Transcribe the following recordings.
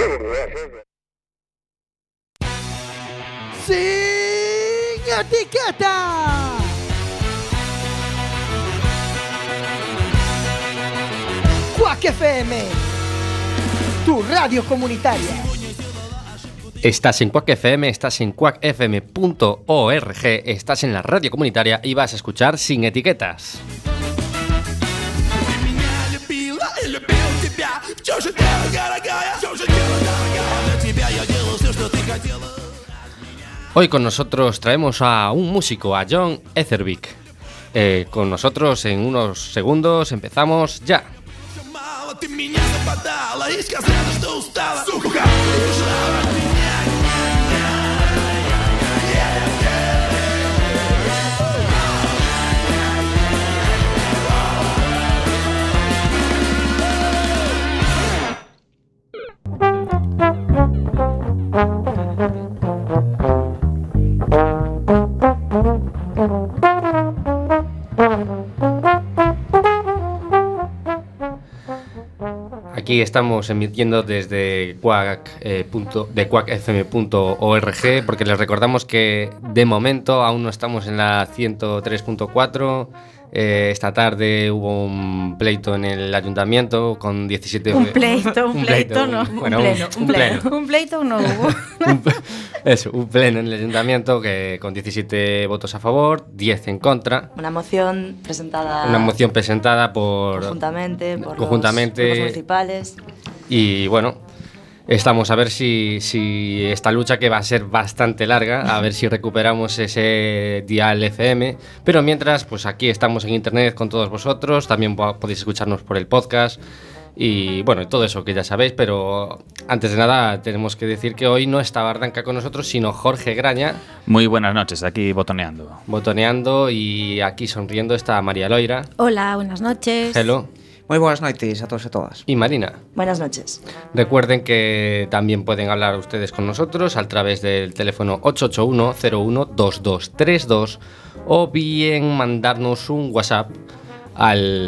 Sin etiqueta. Quack FM, tu radio comunitaria. Estás en Quack FM, estás en quackfm.org, estás en la radio comunitaria y vas a escuchar Sin Etiquetas. Hoy con nosotros traemos a un músico, a John Etherbeek. Con nosotros en unos segundos empezamos ya. Aquí estamos emitiendo desde quackfm.org porque les recordamos que de momento aún no estamos en la 103.4. Esta tarde hubo un pleito en el ayuntamiento con 17... Un pleito no. Bueno, un pleno. Un pleito no hubo. Un pleno en el ayuntamiento que con 17 votos a favor, 10 en contra. Una moción presentada por... conjuntamente por los grupos municipales. Y bueno... Estamos a ver si esta lucha, que va a ser bastante larga, a ver si recuperamos ese dial FM. Pero mientras, pues aquí estamos en internet con todos vosotros. También podéis escucharnos por el podcast. Y bueno, todo eso que ya sabéis. Pero antes de nada, tenemos que decir que hoy no está Bardanca con nosotros, sino Jorge Graña. Muy buenas noches, aquí botoneando. Y aquí sonriendo está María Loira. Hola, buenas noches. Hello. Moi boas noites a todos e todas. Y Marina. Buenas noches. Recuerden que también pueden hablar ustedes con nosotros a través del teléfono 881-01-2232 o bien mandarnos un WhatsApp al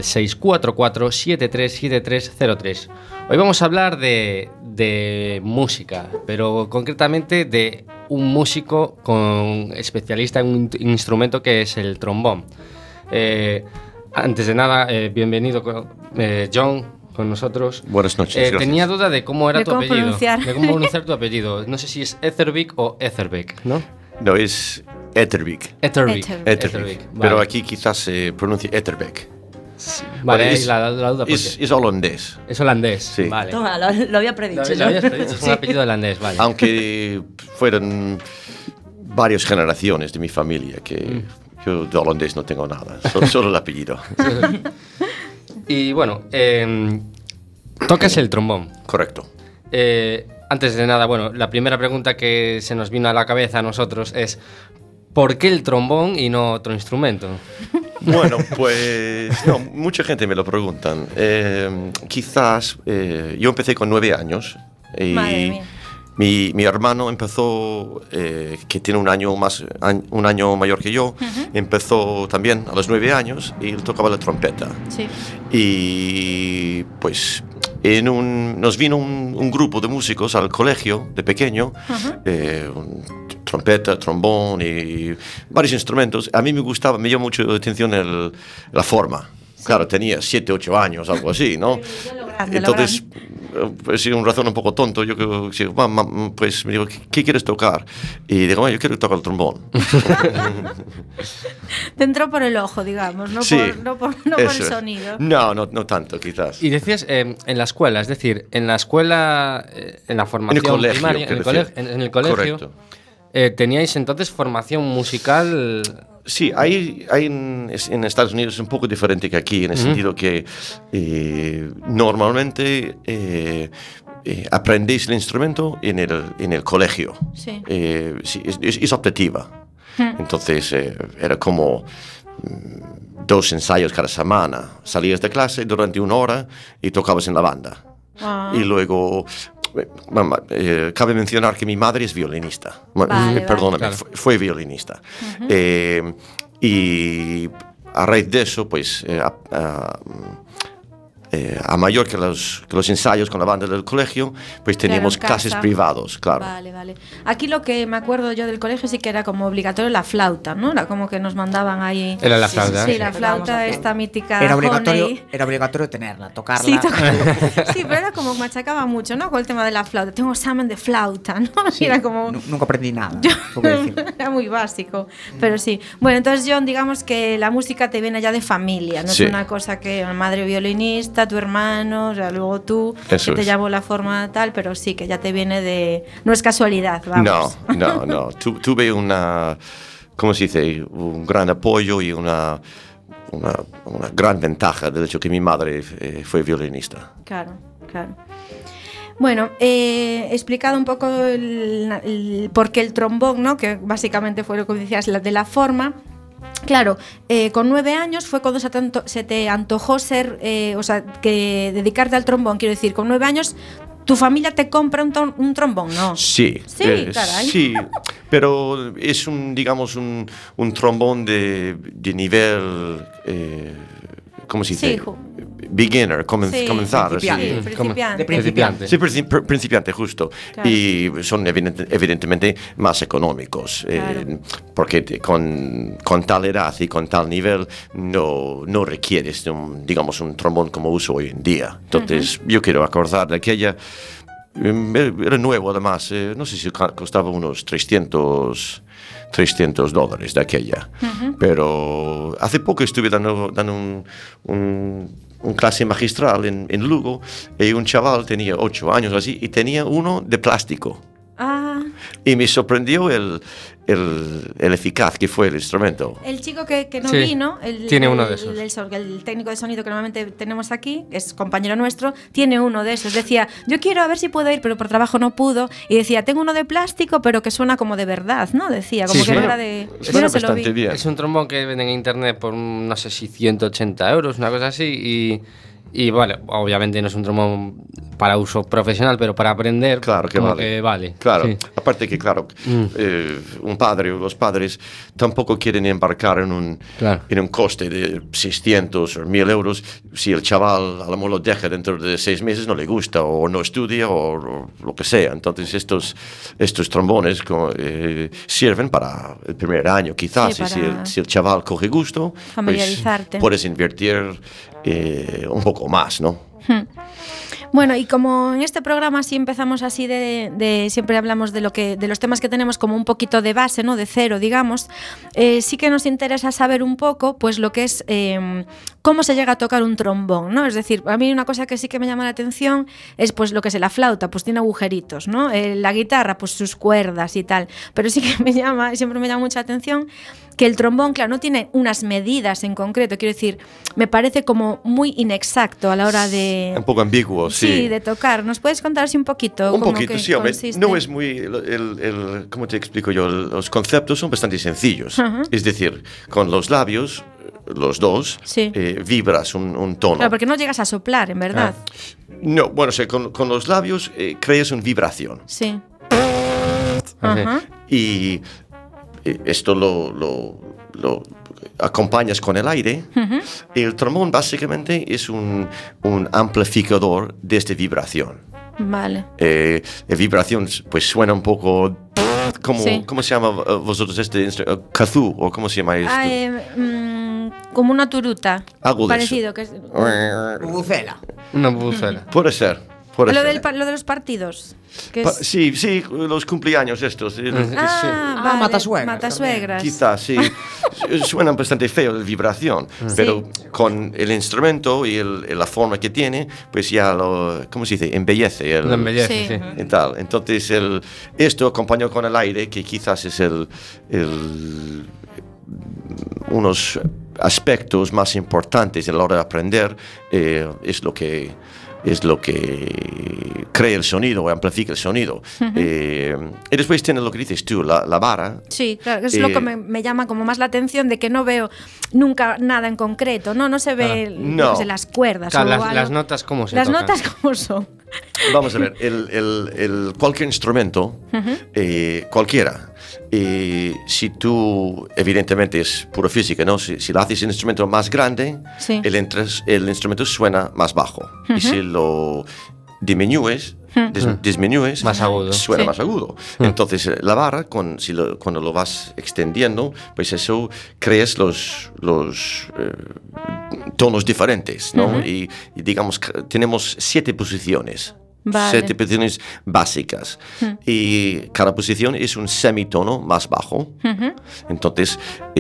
644-737303. Hoy vamos a hablar de música, pero concretamente de un músico especialista en un instrumento que es el trombón. Antes de nada, bienvenido John con nosotros. Buenas noches. Tenía duda de cómo era tu apellido. Pronunciar. De cómo pronunciar tu apellido. No sé si es Etherbeek o Etherbeek, ¿no? No, es Etherbeek. Etherbeek. Vale. Pero aquí quizás se pronuncia Etherbeek. Sí. Vale, es, la duda. Es holandés. Es holandés, sí. Vale. Toma, lo había predicho. Lo habías predicho, es un apellido holandés, vale. Aunque fueron varias generaciones de mi familia que... Yo de holandés no tengo nada, solo el apellido. Y bueno, tocas el trombón. Correcto. Antes de nada, bueno, la primera pregunta que se nos vino a la cabeza a nosotros es ¿por qué el trombón y no otro instrumento? Bueno, pues no, mucha gente me lo preguntan. Quizás yo empecé con 9 años y Madre mía. Mi hermano empezó, que tiene un año mayor que yo, empezó también a los 9 años y él tocaba la trompeta. Sí. Y pues nos vino un grupo de músicos al colegio de pequeño, trompeta, trombón y varios instrumentos. A mí me llamó mucho la atención la forma. Sí. Claro, tenía 7, 8 años, algo así, ¿no? Entonces, pues una razón un poco tonto, yo pues me digo, ¿qué quieres tocar? Y digo, yo quiero tocar el trombón. Te entró por el ojo, digamos, no, sí, por el sonido. No tanto, quizás. Y decías en la escuela, es decir, en la escuela, en la formación primaria, en el colegio, ¿teníais entonces formación musical? Sí, hay en Estados Unidos es un poco diferente que aquí, en el sentido que normalmente aprendéis el instrumento en el colegio. Sí. Sí, es optativa. Entonces era como 2 ensayos cada semana. Salías de clase durante 1 hora y tocabas en la banda. Y luego... cabe mencionar que mi madre es violinista. Perdóname, claro. fue violinista. Y a raíz de eso, pues a mayor que los ensayos con la banda del colegio, pues teníamos clases privados, claro. Vale. Aquí lo que me acuerdo yo del colegio sí que era como obligatorio la flauta, ¿no? Era como que nos mandaban ahí. Era la flauta. Sí, la flauta, esta mítica. Era obligatorio tenerla, tocarla. Sí, sí, pero era como machacaba mucho, ¿no? Con el tema de la flauta. Tengo examen de flauta, ¿no? Sí, era como. Nunca aprendí nada. Era muy básico, pero sí. Bueno, entonces John, digamos que la música te viene ya de familia, no Sí. es una cosa que madre violinista, tu hermano, o sea, luego tú, Eso que te es. llamó la forma tal, pero sí, que ya te viene de... No es casualidad, vamos. No. Tuve ¿cómo se dice? Un gran apoyo y una gran ventaja del hecho que mi madre fue violinista. Claro. Bueno, explicado un poco por qué el trombón, ¿no? Que básicamente fue lo que decías de la forma. Claro, con 9 años fue cuando se te antojó ser, que dedicarte al trombón. Quiero decir, con 9 años, ¿tu familia te compra un trombón, no? Sí. Sí, caray. Sí, pero es un trombón de nivel, ¿cómo se dice? Sí, Beginner, comenzar. Principiante. Principiante. Principiante. Sí, principiante, justo. Claro. Y son evidentemente más económicos, Claro. porque con tal edad y con tal nivel no requieres de un trombón como uso hoy en día. Entonces, yo quiero acordar de aquella. Era nuevo además, no sé si costaba unos $300 de aquella. Pero hace poco estuve dando un clase magistral en Lugo y un chaval tenía 8 años así y tenía uno de plástico. Ah, Y me sorprendió el eficaz que fue el instrumento. el chico que no Sí, vino, tiene uno de esos. el técnico de sonido que normalmente tenemos aquí, que es compañero nuestro, tiene uno de esos. Decía, yo quiero a ver si puedo ir, pero por trabajo no pudo. Y decía, tengo uno de plástico, pero que suena como de verdad, ¿no? Decía, como Sí, que sí. no era de... Suena Yo no se lo bastante vi. bien. Es un trombón que venden en internet por no sé si 180 euros, una cosa así. Y vale, obviamente no es un trombón para uso profesional, pero para aprender, Claro que como vale. que vale. Claro, Sí. aparte que, claro, un padre o los padres tampoco quieren embarcar en un coste de 600 o 1.000 euros si el chaval a lo mejor lo deja dentro de 6 meses, no le gusta o no estudia o lo que sea. Entonces estos trombones sirven para el primer año quizás, Sí, y para si el chaval coge gusto, familiarizarte. pues puedes invertir un poco más, ¿no? Bueno, y como en este programa sí empezamos así de siempre hablamos de los temas que tenemos como un poquito de base, ¿no? De cero, digamos, sí que nos interesa saber un poco, pues lo que es cómo se llega a tocar un trombón, ¿no? Es decir, a mí una cosa que sí que me llama la atención es pues lo que es la flauta, pues tiene agujeritos, ¿no? La guitarra, pues sus cuerdas y tal, pero sí que siempre me llama mucha atención que el trombón, claro, no tiene unas medidas en concreto, quiero decir, me parece como muy inexacto a la hora de... Un poco ambiguo, sí. de tocar. ¿Nos puedes contar así un poquito? Un cómo poquito, que sí, hombre. consiste? No es muy... ¿Cómo te explico yo? Los conceptos son bastante sencillos. Es decir, con los labios, los dos, Sí. vibras un tono. Claro, porque no llegas a soplar, en verdad. No, bueno, o sea, con los labios creas una vibración. Sí. Ajá. Ajá. Y esto lo acompañas con el aire. El trombón básicamente es un amplificador de esta vibración. Vale. La vibración pues suena un poco... Sí. ¿Cómo se llama vosotros este instrumento? Kazoo, o ¿cómo se llama esto? Como una turuta. Algo de parecido. eso. Que es, Bubucela. Una bucela. Puede ser. lo de los partidos. Que es, Sí, los cumpleaños estos. vale, matasuegras matasuegras. Quizás, sí. Suenan bastante feo la vibración, pero con el instrumento y la forma que tiene, pues ya ¿cómo se dice? Embellece. Lo embellece, Sí. sí. Y tal. Entonces, esto acompañado con el aire, que quizás es unos aspectos más importantes a la hora de aprender, es lo que crea el sonido o amplifica el sonido. Y después tiene lo que dices tú, la vara. Sí, claro, es lo que me llama como más la atención, de que no veo nunca nada en concreto, no se ve No. las cuerdas. Claro, o algo. las notas, ¿cómo se Las tocan? notas, ¿cómo son? Vamos a ver, cualquier instrumento, cualquiera, si tú, evidentemente es pura física, ¿no? Si lo haces en un instrumento más grande, Sí. el instrumento suena más bajo. Y si lo disminuyes, Más agudo. suena Sí. más agudo. Entonces, la barra, cuando lo vas extendiendo, pues eso creas los tonos diferentes, ¿no? Y digamos, tenemos 7 posiciones. Vale. 7 posiciones básicas. Y cada posición es un semitono más bajo. Entonces,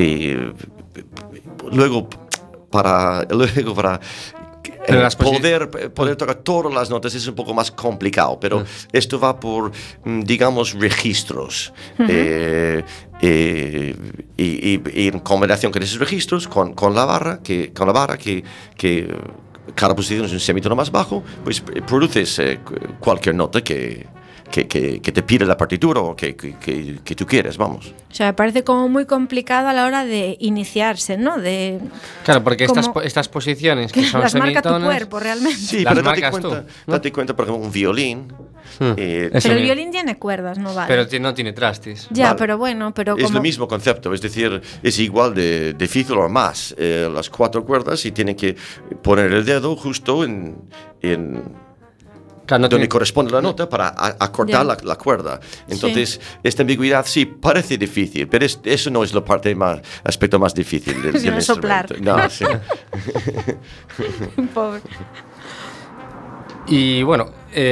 luego para Pero las poder tocar todas las notas es un poco más complicado, pero esto va por, digamos, registros. Y en combinación con esos registros, con la barra, que cada posición es un semitono más bajo, pues produces cualquier nota que te pide la partitura o que tú quieres, vamos. O sea, me parece como muy complicado a la hora de iniciarse, ¿no? Claro, porque como- estas posiciones que son las marca tu semitonas... cuerpo realmente. Sí, Las pero marcas tú, ¿no? date cuenta, por ejemplo, un violín. Eso Pero el mismo. violín tiene cuerdas, ¿no vale? Pero no tiene trastes. Ya, Vale. pero bueno, pero Es como... lo mismo concepto, es decir, es igual de difícil o más. Las 4 cuerdas y tienen que poner el dedo justo en Claro, no donde tiene- corresponde la nota para acortar Ya. la cuerda. Entonces, esta ambigüedad sí parece difícil, pero eso no es la aspecto más difícil del Sino soplar. instrumento. No, sí. Pobre. Y bueno,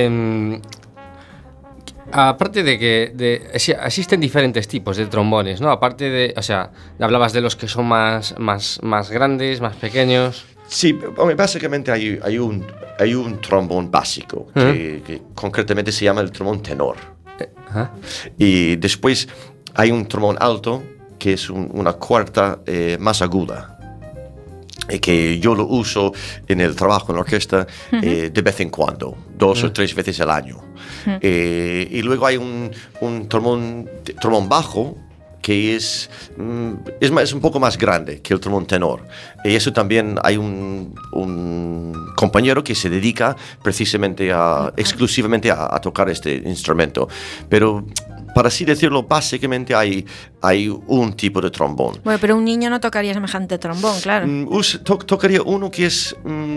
aparte de que existen diferentes tipos de trombones, ¿no? Aparte de, o sea, hablabas de los que son más grandes, más pequeños. Sí, hombre, básicamente hay un trombón básico que concretamente se llama el trombón tenor. Ajá. Y después hay un trombón alto que es una cuarta más aguda. Que yo lo uso en el trabajo en la orquesta de vez en cuando, 2 o 3 veces al año. Y luego hay un trombón bajo que es un poco más grande que el trombón tenor. Y eso también hay un compañero que se dedica precisamente exclusivamente a tocar este instrumento. Pero, para así decirlo, básicamente hay un tipo de trombón. Bueno, pero un niño no tocaría semejante trombón, claro. Tocaría uno que es...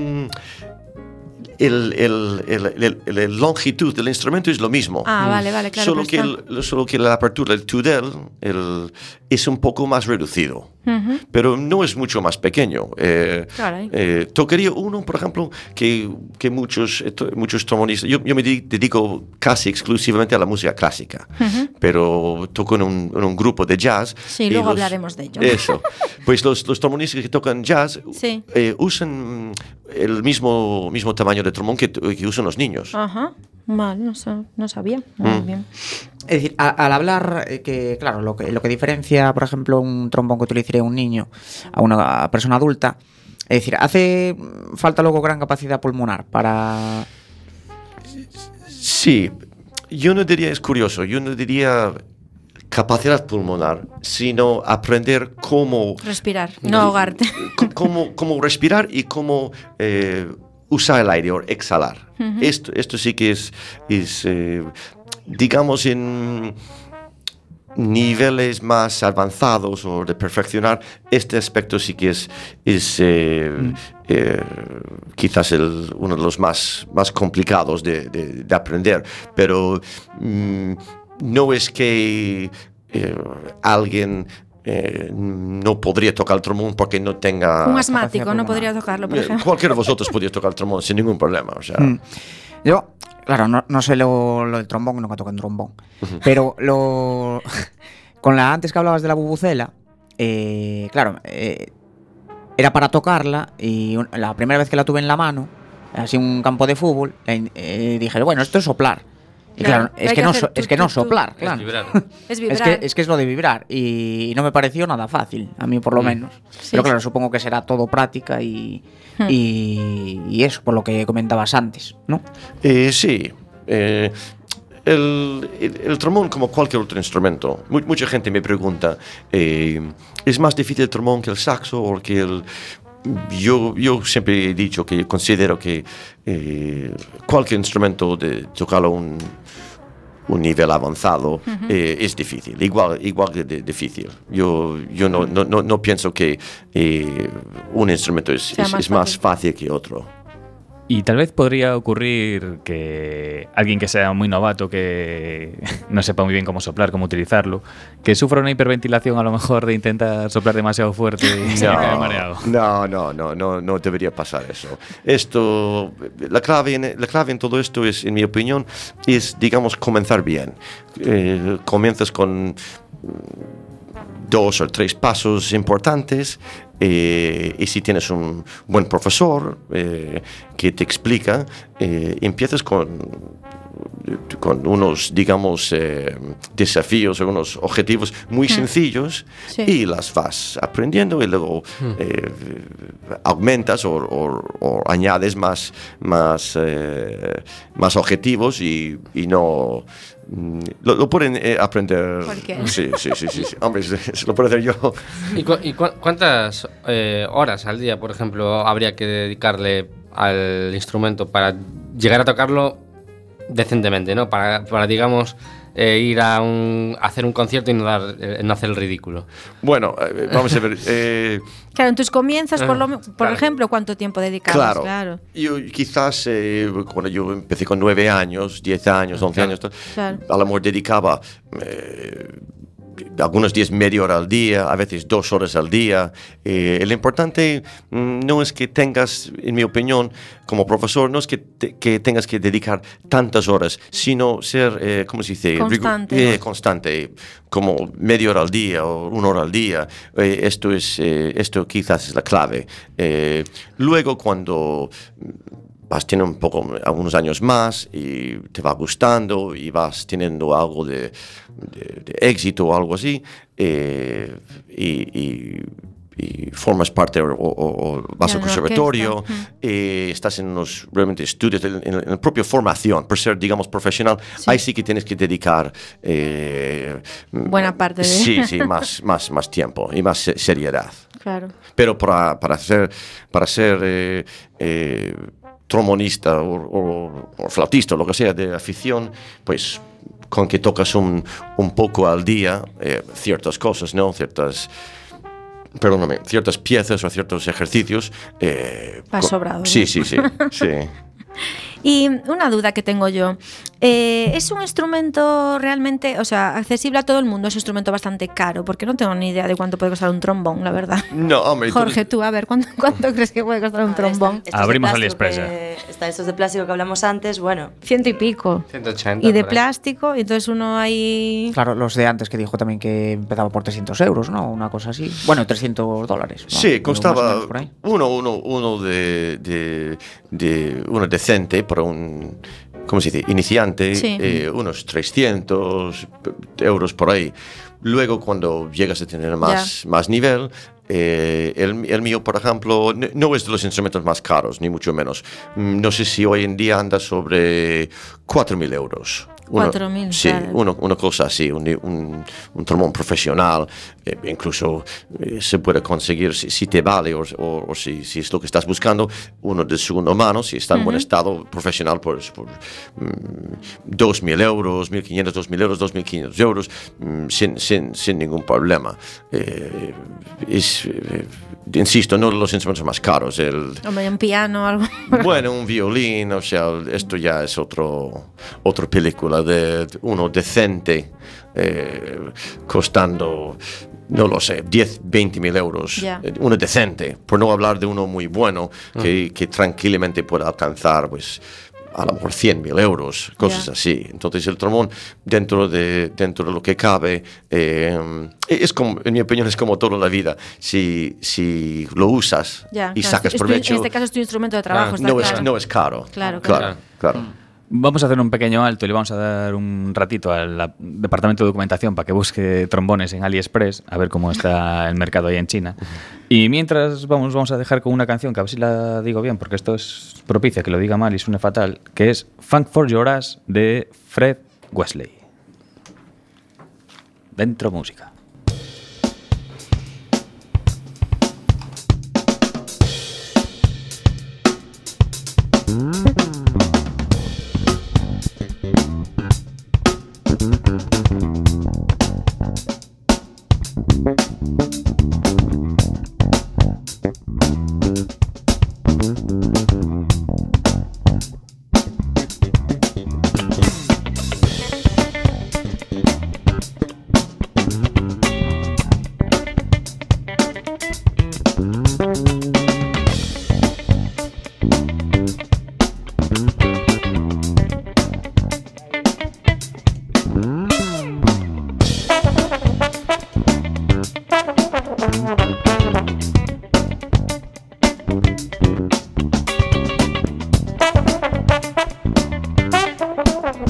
la longitud del instrumento es lo mismo. Ah, vale, claro. Solo que la apertura, el tudel, es un poco más reducido. Pero no es mucho más pequeño. Caray. Tocaría uno, por ejemplo, que muchos trombonistas... Yo me dedico casi exclusivamente a la música clásica, pero toco en un grupo de jazz. Sí, y luego hablaremos de ello. Eso. Pues los trombonistas que tocan jazz Sí. usan el mismo tamaño de trombón que usan los niños. Ajá. Vale, no sabía. Muy bien. Es decir, al hablar, que claro, lo que diferencia, por ejemplo, un trombón que utilizaría un niño a una persona adulta, es decir, hace falta luego gran capacidad pulmonar para... Sí, yo no diría, es curioso, yo no diría capacidad pulmonar, sino aprender cómo... Respirar, no ahogarte. Cómo respirar y cómo usar el aire o exhalar. Esto sí que es digamos, en niveles más avanzados o de perfeccionar, este aspecto sí que es quizás uno de los más complicados de aprender, pero no es que alguien no podría tocar el trombón porque no tenga... Un asmático no podría tocarlo, por ejemplo. Cualquiera de vosotros podría tocar el trombón sin ningún problema, o sea... Yo, claro, no sé lo del trombón, nunca toqué un trombón, pero con antes que hablabas de la bubucela, claro, era para tocarla y la primera vez que la tuve en la mano, así un campo de fútbol, dije, bueno, esto es soplar. Y claro, Claro, hay que hacer no soplar, Es claro. vibrar. Es vibrar. Es que es lo de vibrar y no me pareció nada fácil, a mí por lo menos. Sí, Pero sí. claro, supongo que será todo práctica y eso, por lo que comentabas antes, ¿no? Sí. El trombón, como cualquier otro instrumento, mucha gente me pregunta, ¿es más difícil el trombón que el saxo o que yo siempre he dicho que considero que cualquier instrumento de tocarlo un nivel avanzado es difícil, igual que difícil. Yo no pienso que un instrumento es más fácil que otro. Y tal vez podría ocurrir que alguien que sea muy novato, que no sepa muy bien cómo soplar, cómo utilizarlo, que sufra una hiperventilación a lo mejor de intentar soplar demasiado fuerte y se quede mareado. No debería pasar eso. La clave en todo esto es, en mi opinión, es, digamos, comenzar bien. Comienzas con 2 o 3 pasos importantes. Y si tienes un buen profesor que te explica, empiezas con unos, digamos, desafíos o unos objetivos muy sencillos y las vas aprendiendo y luego aumentas o añades más objetivos y no... Lo pueden aprender. Sí. Hombre, se lo puedo hacer yo. ¿Y cuántas horas al día, por ejemplo, habría que dedicarle al instrumento para llegar a tocarlo decentemente, ¿no? Para digamos, ir a hacer un concierto y no hacer el ridículo. Bueno, vamos a ver. Claro, en tus comienzos, por ejemplo, ¿cuánto tiempo dedicabas? Claro. Yo quizás cuando yo empecé con 9 años, 10 años, 11 años, a lo mejor dedicaba algunos días media hora al día, a veces 2 horas al día. Lo importante no es que tengas, en mi opinión, como profesor, no es que tengas que dedicar tantas horas, sino ser, ¿cómo se dice? Constante, como media hora al día o 1 hora al día. Esto quizás es la clave. Luego, cuando vas teniendo algunos años más y te va gustando y vas teniendo algo de éxito o algo así, y formas parte o vas al conservatorio, estás en unos realmente estudios, en la propia formación, por ser, digamos, profesional, ahí sí que tienes que dedicar buena parte de... Sí, más tiempo y más seriedad. Claro. Pero para ser trombonista o flautista o lo que sea de afición, pues con que tocas un poco al día ciertas cosas, ¿no? Ciertas piezas o ciertos ejercicios. Vas sobrado. Sí. Y una duda que tengo yo, ¿es un instrumento realmente, o sea, accesible a todo el mundo? Es un instrumento bastante caro, porque no tengo ni idea de cuánto puede costar un trombón, la verdad. No, hombre. Jorge, tú, a ver, ¿cuánto crees que puede costar un trombón? Abrimos AliExpress. Está estos de plástico que hablamos antes, bueno. 100 y pico. 180. Y de plástico, y entonces uno ahí... Claro, los de antes que dijo también que empezaba por 300 euros, ¿no? Una cosa así. Bueno, $300. ¿no? Sí, costaba uno decente para un, ¿cómo se dice? Iniciante, unos 300 euros por ahí. Luego, cuando llegas a tener más nivel, el mío, por ejemplo, no es de los instrumentos más caros, ni mucho menos. No sé si hoy en día anda sobre 4.000 euros. 4.000, sí, claro. una cosa así, un trombón profesional, incluso se puede conseguir, si te vale o si es lo que estás buscando, uno de segunda mano, si está en buen estado, profesional, por 2.000 euros, 1.500, 2.000 euros, 2.500 euros, sin ningún problema. Insisto, no los instrumentos más caros. Hombre, un piano o algo. Bueno, un violín, o sea, esto ya es otra película de uno decente, costando, no lo sé, 20.000 euros. Uno decente, por no hablar de uno muy bueno, que tranquilamente pueda alcanzar, pues, a lo mejor 100.000 euros, cosas así. Entonces el trombón, dentro de lo que cabe, es como, en mi opinión, es como toda la vida. Si lo usas y sacas provecho... En este caso es tu instrumento de trabajo. No es caro. Claro. Vamos a hacer un pequeño alto y le vamos a dar un ratito al departamento de documentación para que busque trombones en AliExpress, a ver cómo está el mercado ahí en China. Y mientras vamos a dejar con una canción, que a ver si la digo bien, porque esto es propicia que lo diga mal y suene fatal, que es Funk for Your Ass de Fred Wesley. Dentro música.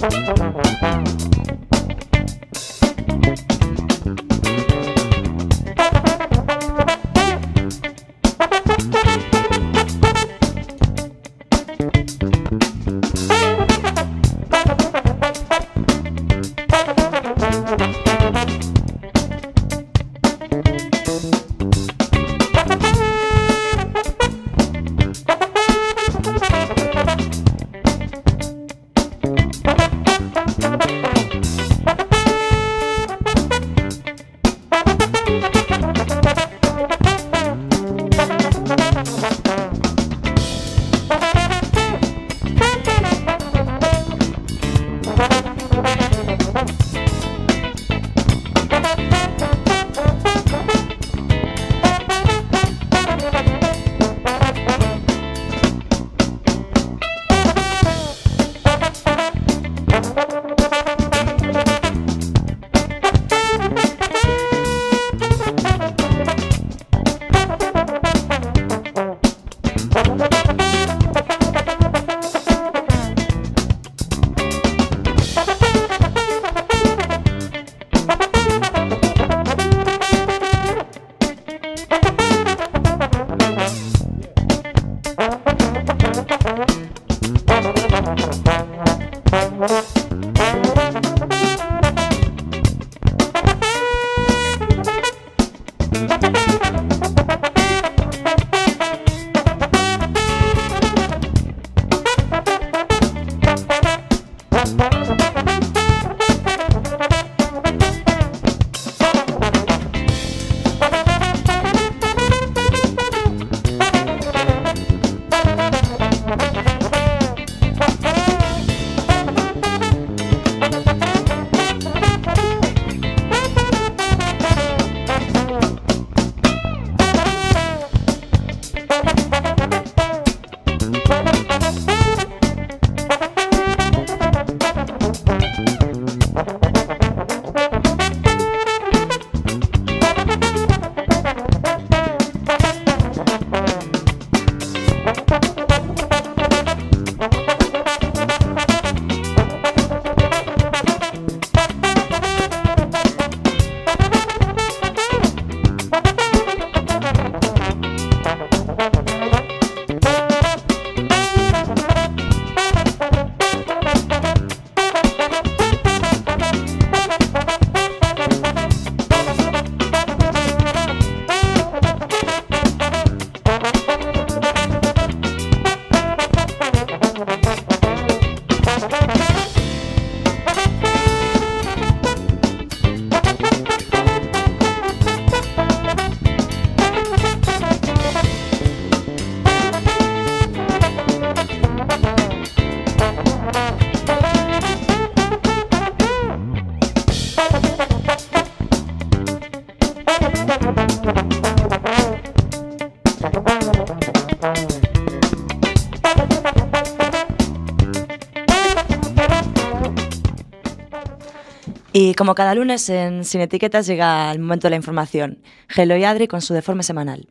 Y como cada lunes en Sin Etiquetas llega el momento de la información. Gelo y Adri con su deforme semanal.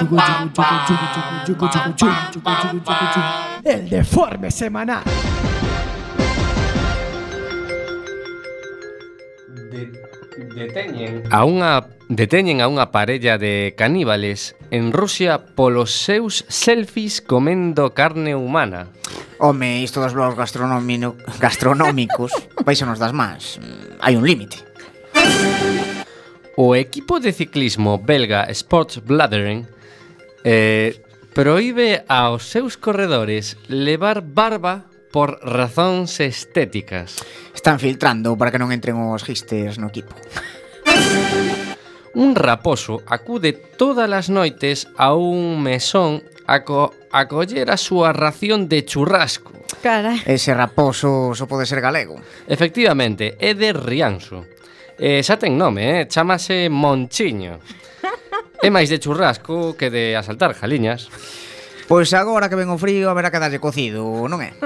El deforme semanal. Deteñen a unha parella de caníbales en Rusia polos seus selfies comendo carne humana. Home, isto dos blogs gastronómicos nos das más. Hai un límite. O equipo de ciclismo belga Sportbladeren proíbe aos seus corredores levar barba por razóns estéticas. Están filtrando para que non entren os hipsters no equipo. Un raposo acude todas as noites a un mesón a coller a súa ración de churrasco. Carai. Ese raposo só pode ser galego. Efectivamente, é de Rianxo. Xa ten nome, chámase Monchiño. É máis de churrasco que de asaltar jaliñas. Pois agora que ven o frío, haberá que darlle cocido, non é?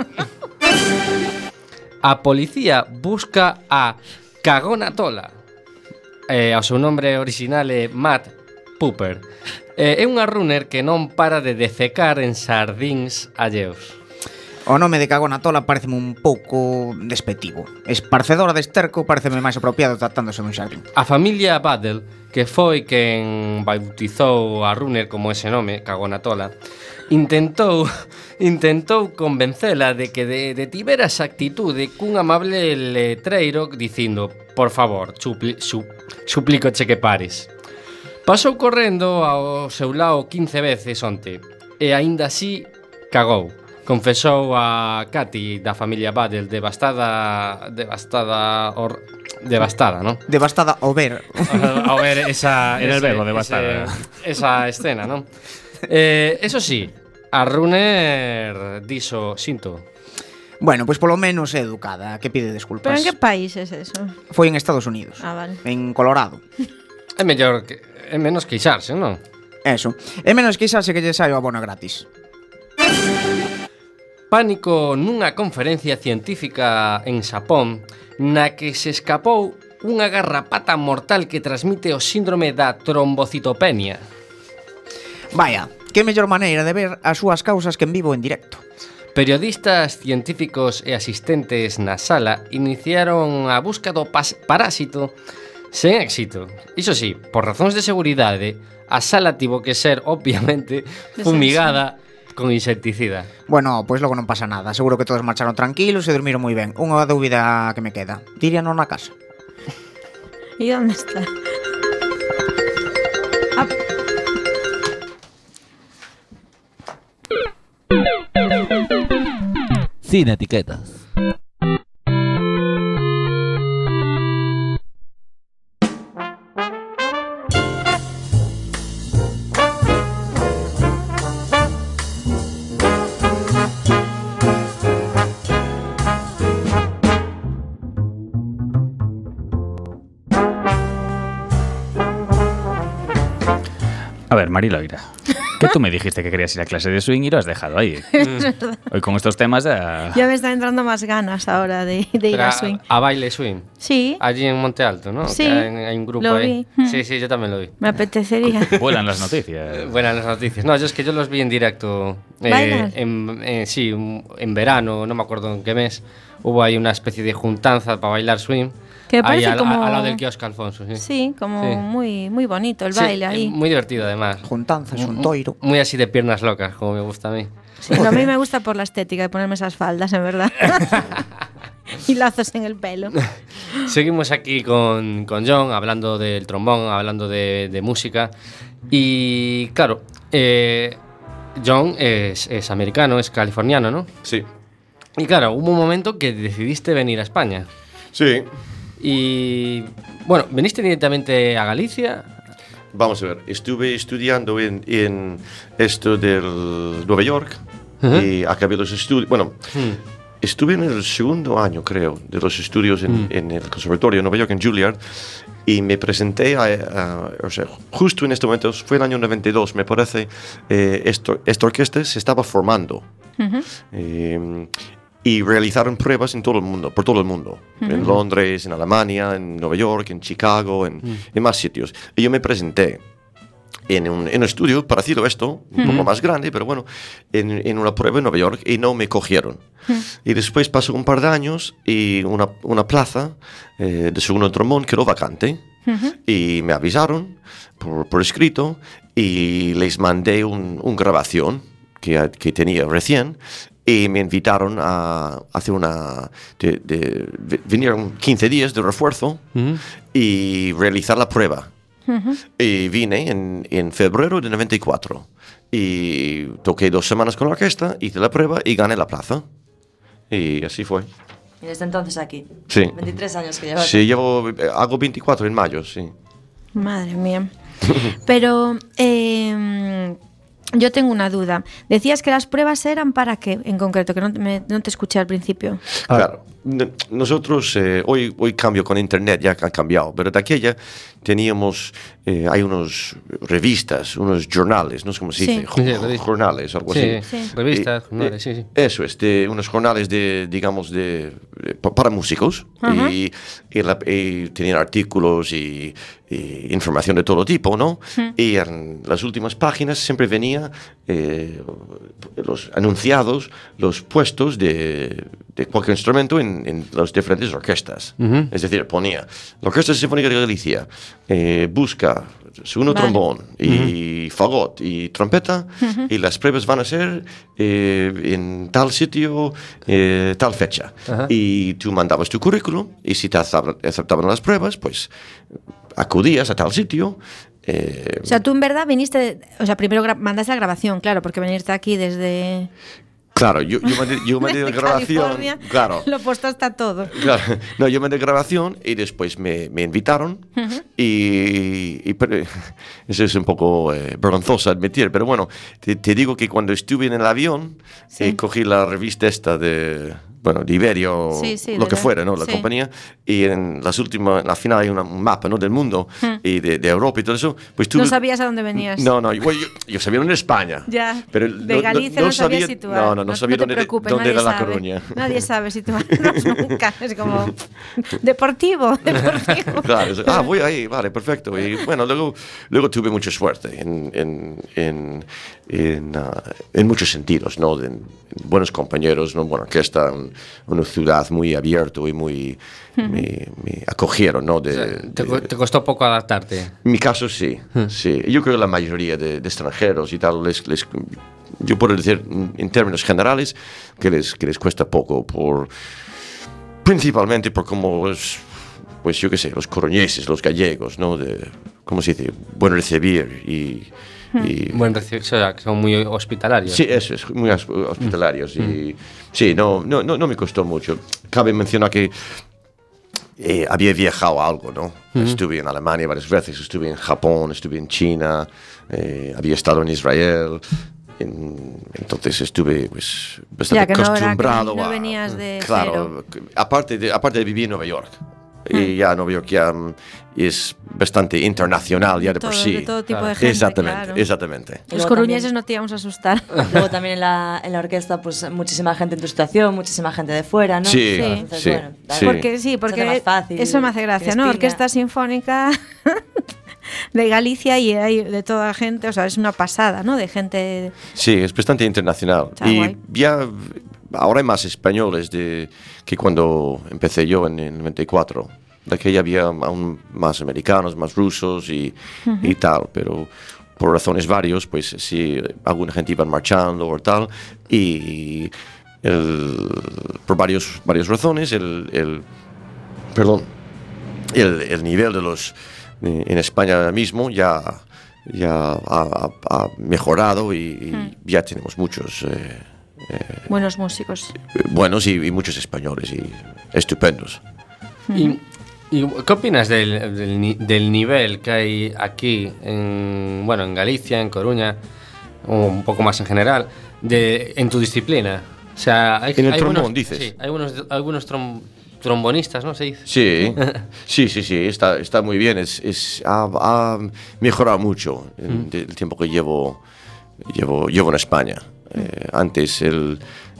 A policía busca a Cagona Tola. O seu nome original é Matt Pooper. É unha runner que non para de defecar en sardíns alleos. O nome de Cagonatola pareceme un pouco despectivo. Esparcedora de esterco pareceme máis apropiado tratándose dun xardín. A familia Battle, que foi quen bautizou a Runner como ese nome, Cagonatola, intentou convencela de que detivera esa actitude cun amable letreiro dicindo: por favor, suplícoche que pares. Pasou correndo ao seu lado 15 veces onte, e aínda así cagou. Confesou a Katy da familia Battle devastada, ¿no? Devastada ao ver. Ao ver esa... Era el verbo devastada. Esa escena, ¿no? Eso sí, a Runner dixo sinto. Bueno, pois polo menos é educada, que pide desculpas. Pero en que país es eso? Foi en Estados Unidos. Ah, vale. En Colorado. É menos queixarse, non? Eso. É menos quixarse que lle saio a bono gratis. Pánico nunha conferencia científica en Xapón na que se escapou unha garrapata mortal que transmite o síndrome da trombocitopenia. Vaya, que mellor maneira de ver as súas causas que en vivo en directo. Periodistas, científicos e asistentes na sala iniciaron a busca do parásito sen éxito. Iso sí, por razóns de seguridade, a sala tivo que ser, obviamente, fumigada con insecticida. Bueno, pois logo non pasa nada. Seguro que todos marcharon tranquilos e dormiron moi ben. Unha dúbida que me queda. Diríano na casa. ¿Y dónde está? Ah. Sin etiquetas. A ver, Mariloira, que tú me dijiste que querías ir a clase de swing y lo has dejado ahí. Hoy con estos temas ya... Ya me están entrando más ganas ahora de ir a swing. A baile swing. Sí. Allí en Monte Alto, ¿no? Sí. Que hay un grupo Lo ahí. vi. Sí, sí, yo también lo vi. Me apetecería. Vuelan las noticias. Buenas las noticias. No, yo es que yo los vi en directo. ¿Bailan? En verano, no me acuerdo en qué mes. Hubo ahí una especie de juntanza para bailar swing. Que me ahí parece como... al lado del kiosco Alfonso, sí. Sí, como Sí. muy bonito el Sí, baile ahí. muy divertido además. Juntanzas, un toiro. Muy así de piernas locas, como me gusta a mí. Sí, no, a mí me gusta por la estética de ponerme esas faldas, en verdad. Y lazos en el pelo. Seguimos aquí con John, hablando del trombón, hablando de música. Y claro, John es americano, es californiano, ¿no? Sí. Y claro, hubo un momento que decidiste venir a España. Sí. Y bueno, ¿veniste directamente a Galicia? Vamos a ver, estuve estudiando en esto del Nueva York y acabé los estudios. Bueno, estuve en el segundo año, creo, de los estudios en el Conservatorio de Nueva York, en Juilliard, y me presenté o sea, justo en este momento, fue el año 92, me parece, esta orquesta se estaba formando. Y realizaron pruebas en todo el mundo, por todo el mundo. En Londres, en Alemania, en Nueva York, en Chicago, en más sitios. Y yo me presenté en un estudio parecido a esto, un poco más grande, pero bueno, en una prueba en Nueva York y no me cogieron. Y después pasó un par de años y una plaza de segundo trombón quedó vacante. Y me avisaron por escrito y les mandé una grabación que tenía recién. Y me invitaron a hacer vinieron 15 días de refuerzo y realizar la prueba. Y vine en febrero de 94. Y toqué 2 semanas con la orquesta, hice la prueba y gané la plaza. Y así fue. Y desde entonces aquí. Sí. 23 años que llevas. Sí, hago 24 en mayo, sí. Madre mía. Pero yo tengo una duda. Decías que las pruebas eran para qué, en concreto, que no te escuché al principio. Claro. nosotros hoy cambio con internet, ya ha cambiado, pero de aquella teníamos, hay unos revistas, unos jornales, no sé cómo se dice, jornales, algo así. Sí, revistas, jornales, sí. Eso es, unos jornales digamos, para músicos, y tenían artículos y información de todo tipo, ¿no? Y en las últimas páginas siempre venía los anunciados, los puestos de cualquier instrumento en las diferentes orquestas. Es decir, ponía la Orquesta Sinfónica de Galicia, busca segundo trombón y fagot y trompeta, y las pruebas van a ser en tal sitio, tal fecha. Y tú mandabas tu currículum, y si te aceptaban las pruebas, pues acudías a tal sitio. O sea, tú en verdad viniste, o sea, primero mandaste la grabación, claro, porque venirte aquí desde... Claro, yo mandé la grabación. Claro. Lo puesto hasta todo. Claro. No, yo mandé grabación y después me invitaron. Pero, eso es un poco vergonzoso admitir, pero bueno, te digo que cuando estuve en el avión, cogí la revista esta de Iberia o lo que fuera, ¿no? La compañía, y en la final hay un mapa, ¿no? Del mundo y de Europa y todo eso. Pues tú, no sabías a dónde venías. No, yo sabía en España. Ya, pero de Galicia no sabía situar. No sabía dónde era La Coruña. Nadie sabe situarnos nunca. Es como deportivo. Claro, voy ahí, vale, perfecto. Y bueno, luego tuve mucha suerte en muchos sentidos, ¿no? En buenos compañeros, ¿no? Bueno, que está una ciudad muy abierta y muy me acogieron, ¿no? ¿Te costó poco adaptarte? En mi caso sí, sí. Yo creo que la mayoría de extranjeros y tal yo puedo decir en términos generales que les cuesta poco, principalmente por cómo es, pues yo qué sé, los coruñeses, los gallegos, ¿no? ¿Cómo se dice? Buen recibir y buen recibir, o sea, que son muy hospitalarios. Sí, eso es, muy hospitalarios. Y sí, no me costó mucho. Cabe mencionar que había viajado algo, ¿no? Estuve en Alemania varias veces, estuve en Japón, estuve en China, había estado en Israel. Entonces estuve pues bastante acostumbrado no venías de claro, cero. Aparte de vivir en Nueva York. Y ya Nueva York ya es bastante internacional ya de por sí. De todo tipo de gente, Exactamente. Los coruñeses no te íbamos a asustar. Luego también en la orquesta, pues muchísima gente en tu situación, muchísima gente de fuera, ¿no? Sí, entonces, sí. Bueno, porque más fácil, eso me hace gracia, ¿no? Orquesta Sinfónica de Galicia y hay de toda gente, o sea, es una pasada, ¿no? De gente... Sí, es bastante internacional. Está y guay. Ya ahora hay más españoles que cuando empecé yo en el 94. De que ya había aún más americanos, más rusos y tal, pero por razones varias, pues sí, alguna gente iba marchando o tal, y por varias razones el nivel de los en España mismo ya ha mejorado y ya tenemos muchos buenos músicos. Buenos y muchos españoles y estupendos. ¿Y qué opinas del nivel que hay aquí en Galicia, en Coruña, o un poco más en general, en tu disciplina? O sea, en el trombón, dices. Sí, hay algunos trombonistas, ¿no? ¿Se dice? Sí, está muy bien. Ha mejorado mucho el tiempo que llevo en España. Antes el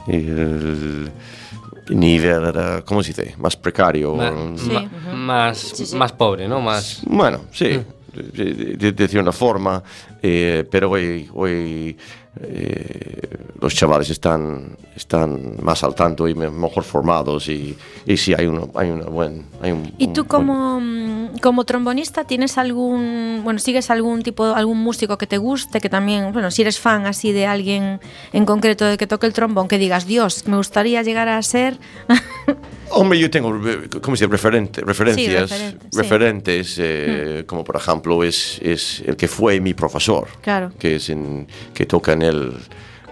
nivel era, ¿cómo se dice? Más precario. Más pobre, ¿no? Más... Bueno, sí, de decir una forma, pero hoy los chavales están más al tanto y mejor formados y sí hay un ¿Y tú como trombonista tienes sigues algún músico que te guste, que también, si eres fan así de alguien en concreto de que toque el trombón, que digas, Dios, me gustaría llegar a ser... Hombre, yo tengo, ¿cómo se dice? Referentes, como por ejemplo es el que fue mi profesor, claro, que toca en el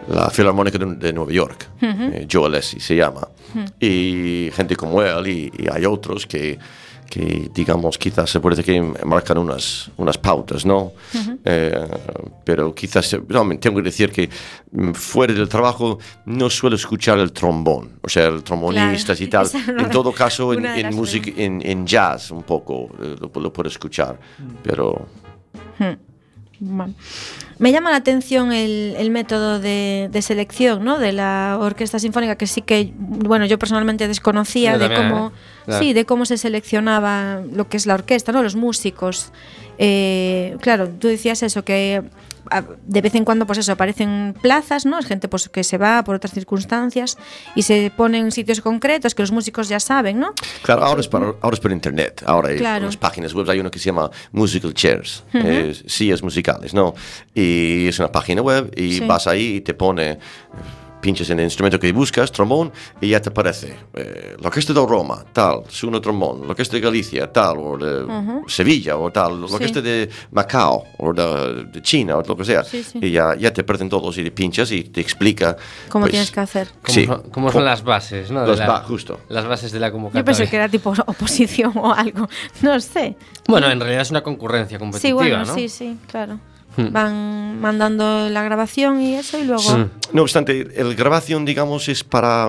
la Filarmónica de Nueva York, Joe Alessi se llama, y gente como él, y hay otros que digamos, quizás se puede decir que marcan unas pautas, ¿no? Pero quizás, no, tengo que decir que fuera del trabajo no suelo escuchar el trombón, o sea, el trombonista y tal. En todo caso, en música, en jazz un poco lo puedo escuchar, pero... Bueno. Me llama la atención el método de selección, ¿no? De la Orquesta Sinfónica, que sí que, bueno, yo personalmente desconocía de cómo, sí, de cómo se seleccionaba lo que es la orquesta, ¿no? Los músicos. Claro, tú decías eso, que de vez en cuando, pues eso, aparecen plazas, ¿no? Es gente pues que se va por otras circunstancias y se ponen en sitios concretos que los músicos ya saben, ¿no? Claro, ahora es por internet. Ahora hay las páginas web, hay uno que se llama Musical Chairs, sillas musicales, ¿no? Y es una página web y vas ahí y te pone... pinchas en el instrumento que buscas, trombón, y ya te aparece la Orquesta de Roma, tal, segundo trombón, la Orquesta de Galicia, tal, o de Sevilla, o tal, la Orquesta de Macao, o de China, o lo que sea. Y ya te aparecen todos y te pinchas y te explica... Cómo pues, tienes que hacer. Cómo son las bases, ¿no? Justo. Las bases de la convocatoria. Yo pensé que era tipo oposición o algo, no sé. Bueno, en realidad es una concurrencia competitiva, sí, bueno, ¿no? Sí, claro. Van mandando la grabación y eso y luego... No obstante, la grabación, digamos, es para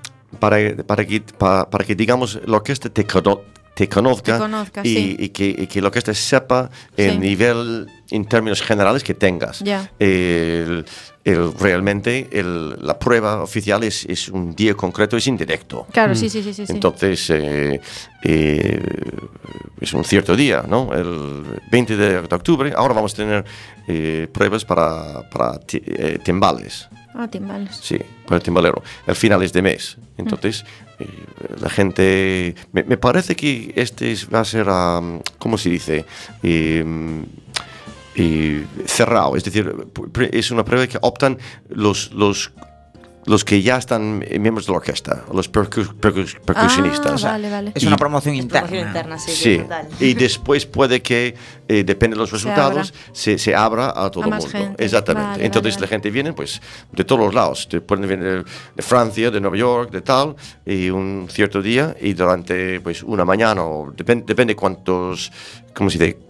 que digamos, la orquesta te conozca y que la orquesta sepa el nivel en términos generales que tengas. Realmente la prueba oficial es un día concreto, es indirecto. Claro, sí. Entonces es un cierto día, ¿no? El 20 de octubre. Ahora vamos a tener pruebas para timbales. Timbales. Sí, para el timbalero. El finales de mes. Entonces, la gente... Me parece que va a ser, ¿cómo se dice? Cerrado. Es decir, es una prueba que optan los que ya están miembros de la orquesta, los percusionistas. Vale. Es una promoción interna. Promoción interna, sí. Y después puede que, depende de los resultados, se abra a todo el mundo. Gente. Exactamente. Entonces la gente viene pues de todos los lados. Pueden venir de Francia, de Nueva York, de tal, y un cierto día, y durante pues una mañana, o depende cuántos, ¿cómo se dice?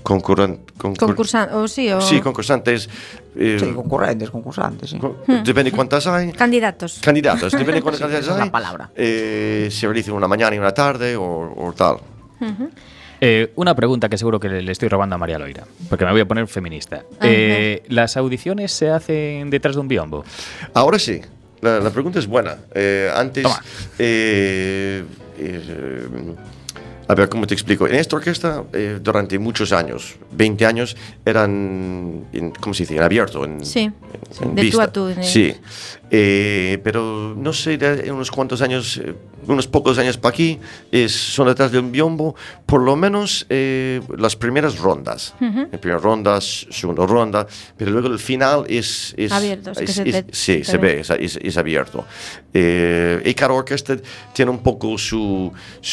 Concursantes. Concursantes, sí. Depende cuántas hay. Candidatos. Depende cuántas candidatos hay. La palabra. Se realiza una mañana y una tarde o tal. Una pregunta que seguro que le estoy robando a María Loira, porque me voy a poner feminista. ¿Las audiciones se hacen detrás de un biombo? Ahora sí. La pregunta es buena. Antes... a ver, ¿cómo te explico? En esta orquesta, durante muchos años, 20 años, eran, ¿cómo se dice? En abierto, en de vista. tú a tú. Sí, pero no sé, de unos cuantos años, unos pocos años para aquí, son detrás de un biombo, por lo menos las primeras rondas. La primera ronda, segunda ronda, pero luego el final es abierto. Se ve, es abierto. Y cada orquesta tiene un poco sus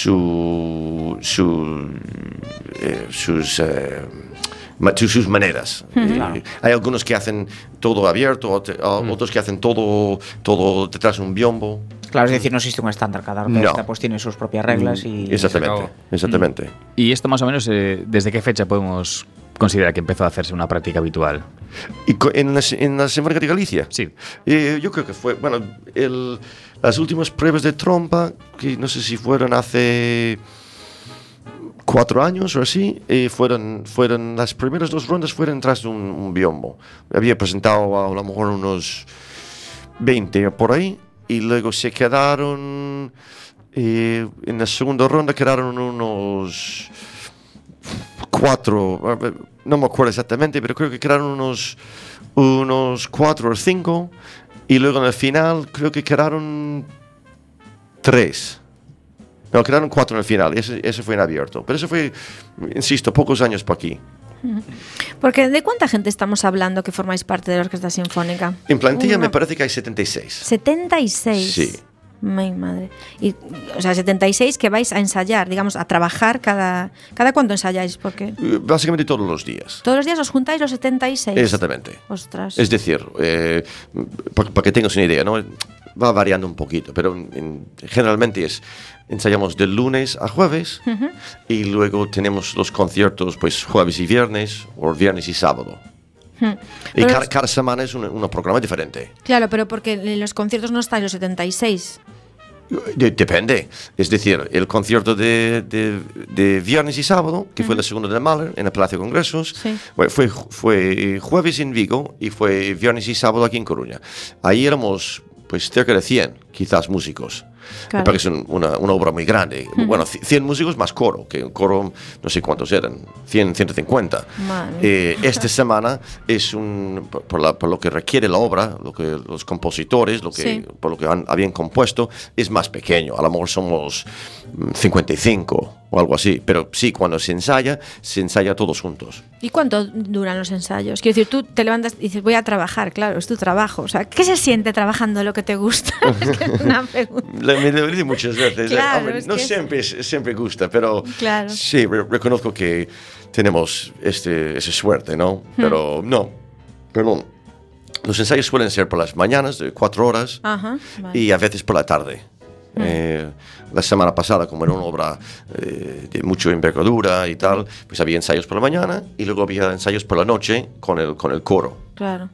maneras. Hay algunos que hacen todo abierto, otros que hacen todo detrás de un biombo. Claro, es decir, no existe un estándar, cada orquesta pues tiene sus propias reglas y... Exactamente. ¿Y esto más o menos desde qué fecha podemos considerar que empezó a hacerse una práctica habitual? ¿Y en la Sinfónica de Galicia? Sí. Yo creo que fue, bueno, las últimas pruebas de trompa, que no sé si fueron hace 4 años o así, fueron las primeras 2 rondas fueron tras de un biombo. Había presentado a lo mejor unos 20 por ahí, y luego se quedaron, en la segunda ronda quedaron unos 4, no me acuerdo exactamente, pero creo que quedaron unos 4 o 5, y luego en el final creo que quedaron 3. No, quedaron 4 en el final, ese fue en abierto. Pero eso fue, insisto, pocos años por aquí. Porque ¿de cuánta gente estamos hablando que formáis parte de la Orquesta Sinfónica? En plantilla me parece que hay 76. 76. Sí. Mi madre. Y, o sea, 76 que vais a ensayar, digamos, a trabajar ¿cada cuánto ensayáis? Porque Básicamente todos los días. ¿todos los días os juntáis los 76? Exactamente. Ostras. Es decir, para que tengas una idea, ¿no? Va variando un poquito, pero generalmente ensayamos de lunes a jueves y luego tenemos los conciertos pues jueves y viernes o viernes y sábado. Y cada semana es un programa diferente. Claro, pero porque en los conciertos no estáis los 76. Depende. Es decir, el concierto de viernes y sábado, que fue el segundo de Mahler en el Palacio de Congresos, Sí. fue jueves en Vigo y fue viernes y sábado aquí en Coruña. Ahí éramos pues cerca de 100, quizás, músicos. Claro. Me parece una obra muy grande. Bueno, 100 músicos más coro, que un coro no sé cuántos eran, 100, 150. Esta semana es por lo que requiere la obra, lo que los compositores, Sí. por lo que habían compuesto, es más pequeño. A lo mejor somos 55 o algo así. Pero sí, cuando se ensaya todos juntos. ¿Y cuánto duran los ensayos? Quiero decir, tú te levantas y dices, voy a trabajar, claro, es tu trabajo. O sea, ¿qué se siente trabajando lo que te gusta? Es que es una pregunta. Me lo dice muchas veces. Claro, Hombre, es no que siempre gusta, pero Claro. sí, reconozco que tenemos esa suerte, ¿no? Pero no, perdón. Los ensayos suelen ser por las mañanas, de 4 horas, Ajá, vale. y a veces por la tarde. La semana pasada, como era una obra de mucha envergadura y tal, pues había ensayos por la mañana y luego había ensayos por la noche con el coro. Claro.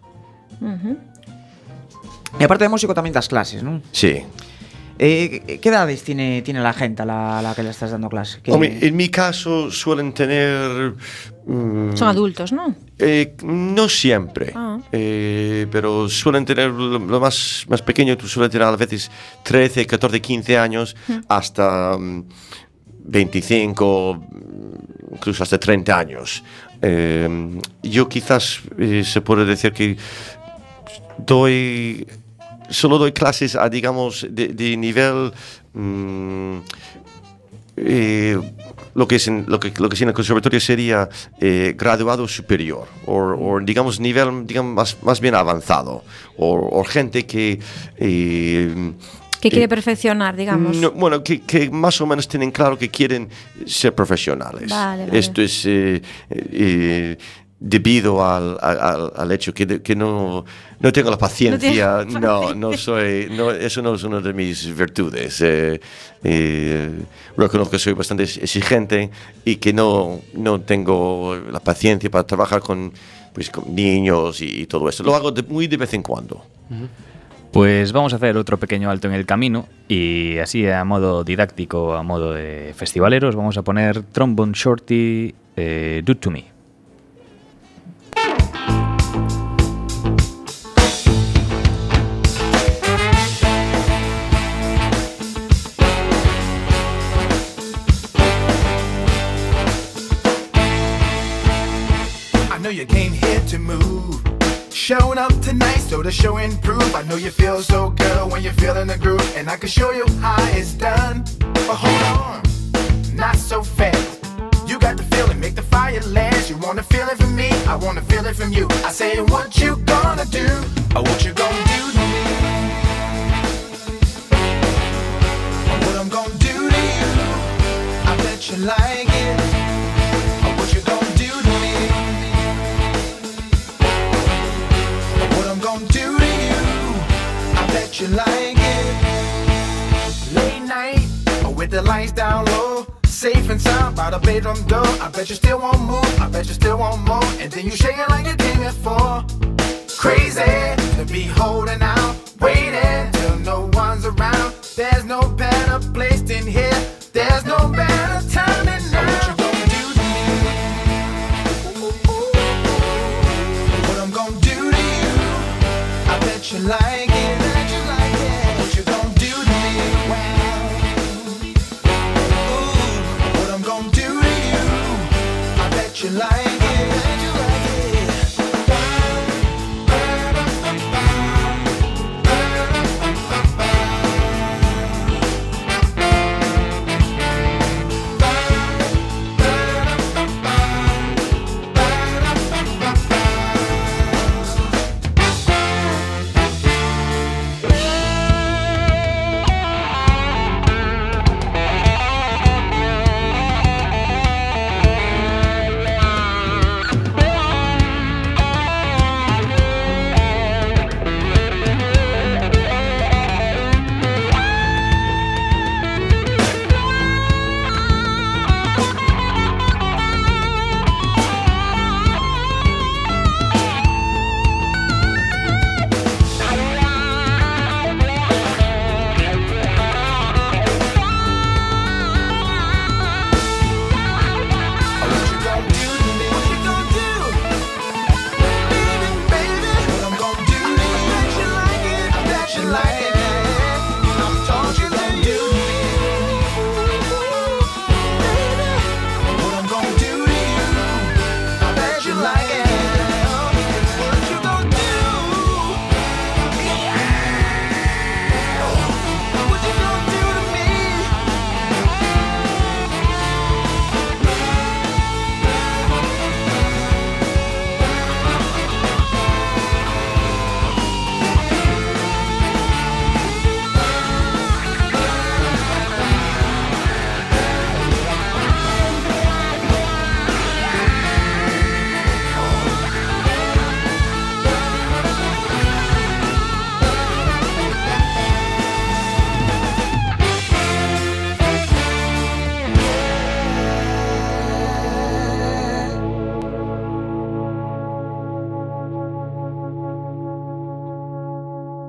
Y aparte de músico también das clases, ¿no? Sí. ¿Qué edades tiene la gente a la que le estás dando clase? Hombre, en mi caso suelen tener... Son adultos, ¿no? No siempre, pero suelen tener lo más pequeño, suelen tener a veces 13, 14, 15 años, hasta 25, incluso hasta 30 años. Yo quizás se puede decir que solo doy clases a, digamos, de nivel... lo que es en el conservatorio sería graduado superior o digamos nivel más bien avanzado o gente que quiere perfeccionar, digamos. bueno, que más o menos tienen claro que quieren ser profesionales. Vale. Esto es debido al hecho que no tengo la paciencia. Eso no es una de mis virtudes. Reconozco que soy bastante exigente y que no tengo la paciencia para trabajar con niños y todo eso. Lo hago muy de vez en cuando. Pues vamos a hacer otro pequeño alto en el camino y así a modo didáctico, a modo de festivaleros, vamos a poner Trombone Shorty, Do To Me. I know you came here to move. Showing up tonight so the show improve. I know you feel so good when you're feeling the groove, and I can show you how it's done. But hold on, not so fast. You got the feeling, make the fire last. You wanna feel it from me, I wanna feel it from you. I say, what you gonna do, or what you gonna do to me? What I'm gonna do to you, I bet you like it. Or what you gonna do to me? What I'm gonna do to you, I bet you like it. Late night, with the lights down low, safe and sound by the bedroom door. I bet you still won't move, I bet you still want more. And then you shake it like you came here for. Crazy to be holding out, waiting till no one's around. There's no better place than here. There's no better time than now. What you gonna do to me? What I'm gonna do to you, I bet you like it. What you gonna do to me? What I'm gonna do to you, I bet you like it.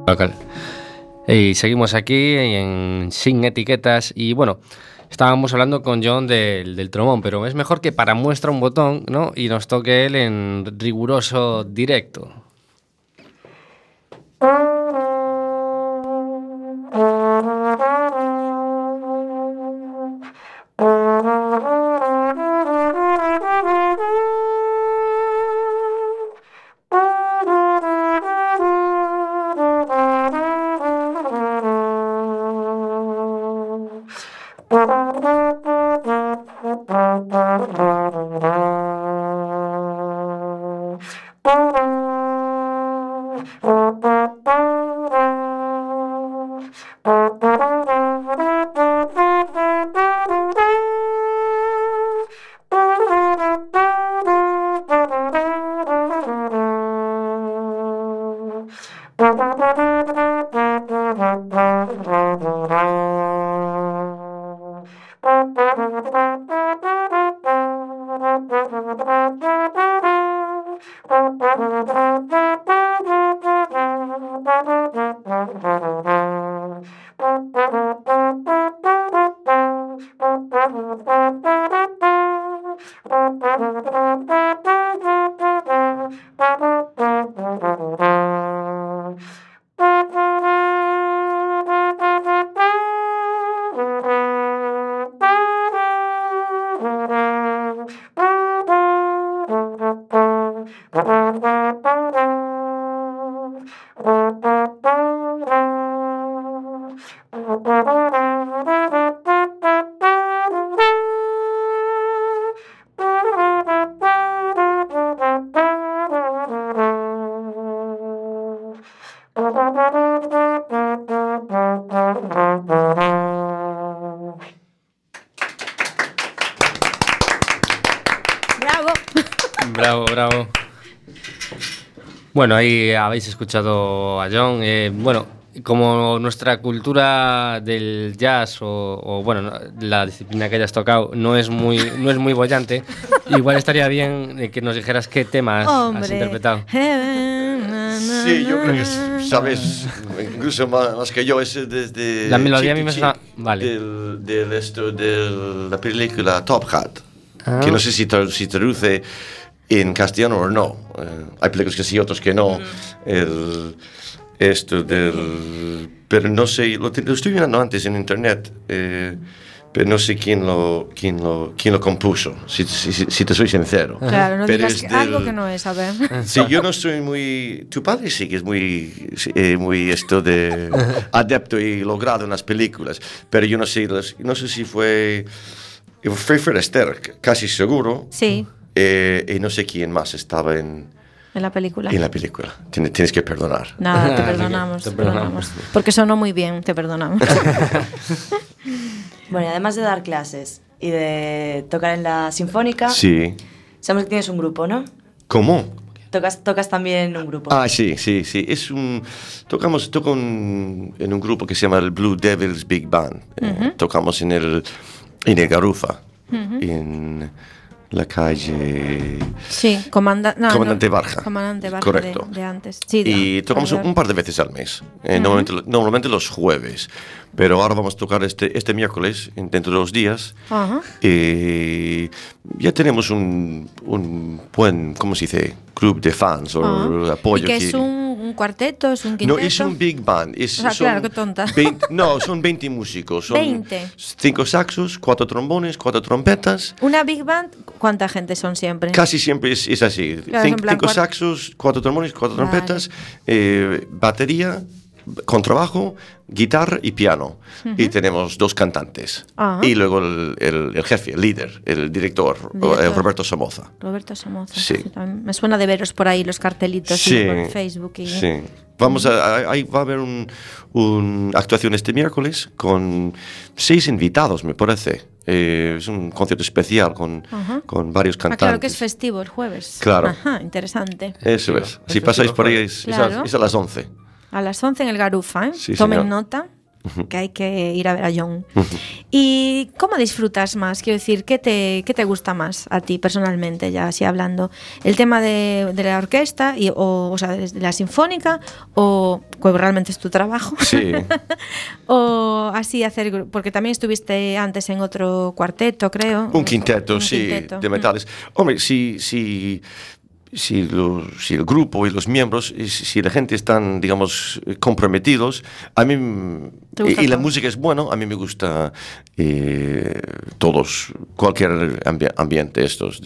Local. Y seguimos aquí en Sin Etiquetas y bueno, estábamos hablando con John del trombón, pero es mejor que para muestra un botón, ¿no? Y nos toque él en riguroso directo. Bravo, bravo. Bueno, ahí habéis escuchado a John. Bueno, como nuestra cultura del jazz o bueno, la disciplina que hayas tocado no es muy bollante, igual estaría bien que nos dijeras qué temas has interpretado. Sí, yo creo que sabes, incluso más que yo, es desde... La melodía a mí me suena... Vale. De la película Top Hat, que no sé si traduce en castellano o no. Hay películas que sí, otros que no. Pero no sé, lo estoy viendo antes en internet, pero no sé quién lo compuso, si te soy sincero. Claro, no pero digas algo que no es, a ver. Sí, yo no soy muy... Tu padre sí que es muy adepto y logrado en las películas, pero yo no sé si fue Fred Astaire, casi seguro. Sí. Y no sé quién más estaba en la película. En la película. Tienes que perdonar. Nada, te perdonamos. Porque sonó muy bien, te perdonamos. Bueno, y además de dar clases y de tocar en la Sinfónica, sí, sabemos que tienes un grupo, ¿no? ¿Cómo? Tocas también un grupo. Ah, sí. Toco en un grupo que se llama el Blue Devils Big Band. Tocamos en el Garufa, en la calle... Sí, Comandante Barja. Correcto. De antes. Sí, y tocamos un par de veces al mes, normalmente los jueves. Pero ahora vamos a tocar este miércoles, dentro de 2 días. Y ya tenemos un buen, ¿cómo se dice? Club de fans o apoyo. ¿Y que es un cuarteto? ¿Es un quinteto? No, es un big band. Claro, qué tonta. Son 20 músicos. Son 20. 5 saxos, 4 trombones, 4 trompetas. ¿Una big band? ¿Cuánta gente son siempre? Casi siempre es así. 5 saxos, 4 trombones, 4 trompetas, batería, contrabajo, guitarra y piano. Y tenemos 2 cantantes. Y luego el jefe, el líder, el director. Roberto Somoza. Roberto Somoza. Sí. Me suena de veros por ahí los cartelitos por Facebook. Sí. Va a haber una actuación este miércoles con 6 invitados, me parece. Es un concierto especial con varios cantantes. Claro que es festivo el jueves. Claro. Interesante. Eso es. Si pasáis por ahí, es a las 11. A las 11 en el Garufa, Sí, tomen señor. nota. que hay que ir a ver a John. ¿Y cómo disfrutas más? Quiero decir, ¿qué te gusta más a ti personalmente, ya así hablando? ¿El tema de la orquesta, o sea, de la sinfónica, o pues realmente es tu trabajo? Sí. O así hacer, porque también estuviste antes en otro cuarteto, creo. Un quinteto, Un sí, quinteto. de metales. Hombre, si el grupo y los miembros, si la gente están, digamos, comprometidos, a mí, y la música es bueno, a mí me gusta cualquier ambiente estos